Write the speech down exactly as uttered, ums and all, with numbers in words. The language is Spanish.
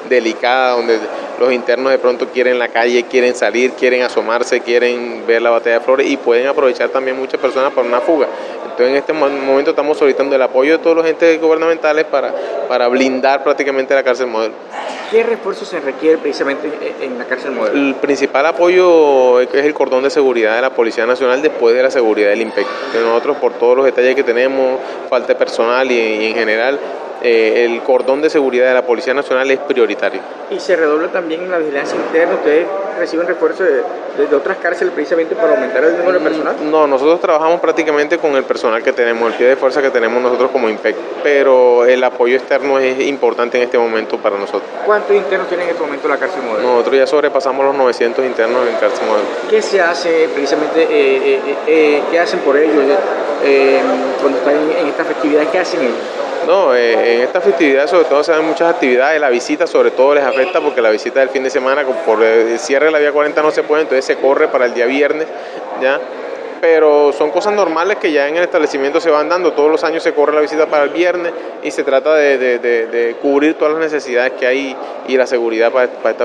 delicada, donde los internos de pronto quieren la calle, quieren salir, quieren asomarse, quieren ver la batalla de flores y pueden aprovechar también muchas personas para una fuga. Entonces en este momento estamos solicitando el apoyo de todos los entes gubernamentales para, para blindar prácticamente la cárcel modelo. ¿Qué refuerzo se requiere precisamente en la cárcel modelo? El principal apoyo es el cordón de seguridad de la Policía Nacional después de la seguridad del IMPEC. Nosotros, por todos los detalles que tenemos, falta de personal y, y en general, eh, el cordón de seguridad de la Policía Nacional es prioritario. ¿Y se redobla también en la vigilancia interna? ¿Ustedes reciben refuerzo de, de, de otras cárceles precisamente para aumentar el número de personal? No, nosotros trabajamos prácticamente con el personal que tenemos, el pie de fuerza que tenemos nosotros como IMPEC, pero el apoyo externo es importante en este momento para nosotros. ¿Cuántos internos tienen en este momento la cárcel modelo? Nosotros ya sobrepasamos los novecientos internos en cárcel modelo. ¿Qué se hace precisamente, eh, eh, eh, qué hacen por ellos eh, cuando están en, en esta festividad? ¿Qué hacen ellos? No, eh, en esta festividad sobre todo se dan muchas actividades, la visita sobre todo les afecta porque la visita del fin de semana por el cierre de la vía cuarenta no se puede, entonces se corre para el día viernes, ¿ya? Pero son cosas normales que ya en el establecimiento se van dando, todos los años se corre la visita para el viernes y se trata de, de, de, de cubrir todas las necesidades que hay y la seguridad para, para esta